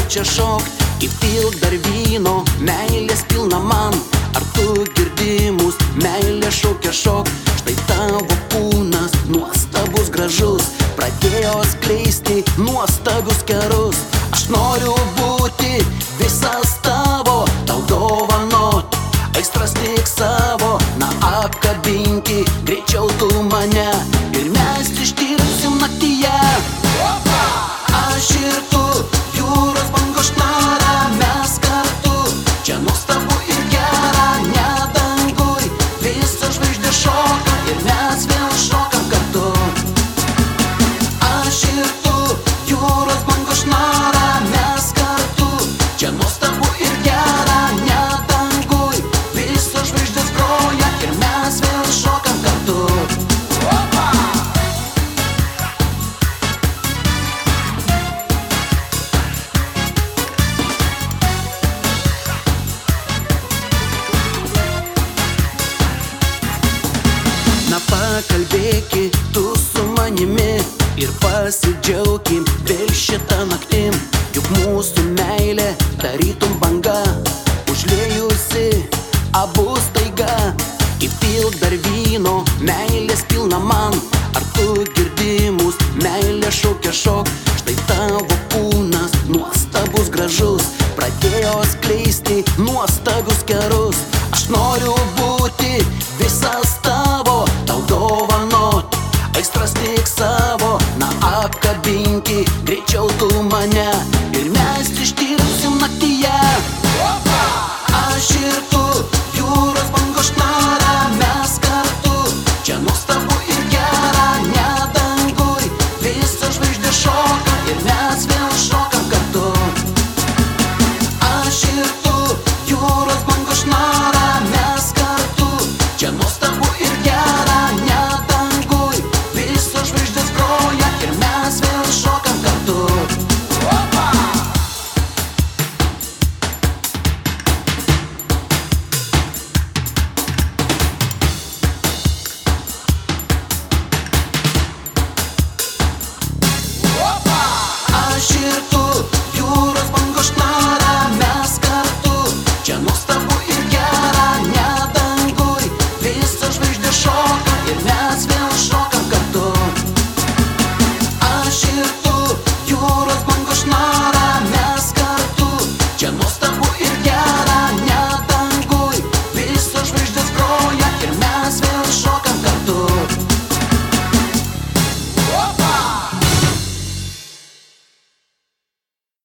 čia šokt, įpilk dar vyno, meilės pilna man. Ar tu girdi mus, meilė šaukia šok. Štai tavo kūnas, nuostabus gražus, pradėjo skleisti nuostabius kerus. Aš noriu būti visas tavo, tau dovanot aistras tik savo. Na apkabinki greičiau tu mane ir mes ištirpsim naktyje. Aš ir tu, jūros bangos šnara, mes kartu, čia nuostabu ir gera. Ne danguj, visa žvaigždė šoka ir mes vėl šokam kartu. Aš ir tu, jūros bangos šnara, mes kartu, čia nuostabu ir gera. Ne danguj, visa žvaigždės groja ir mes vėl šokam kartu. Na pakalbėki tu su manimi ir pasidžiaukim vėl šitą naktim. Juk mūsų meilė tarytum banga, užliejusi abu staiga. Įpilk dar vyno, meilės pilna man. Ar tu girdi mus, meilė šaukia šok. Štai tavo kūnas, nuostabus gražus, pradėjo skleisti nuostabius kerus. Aš noriu būti visas tavo, tau dovanot aistras tik savo. Na apkabinki greičiau tu mane ir mes ištirpsim naktyje. Aš ir tu, jūros bangos šnara, mes kartu, čia nuostabu ir gera. Ne danguj, visa žvaigždė šoka ir mes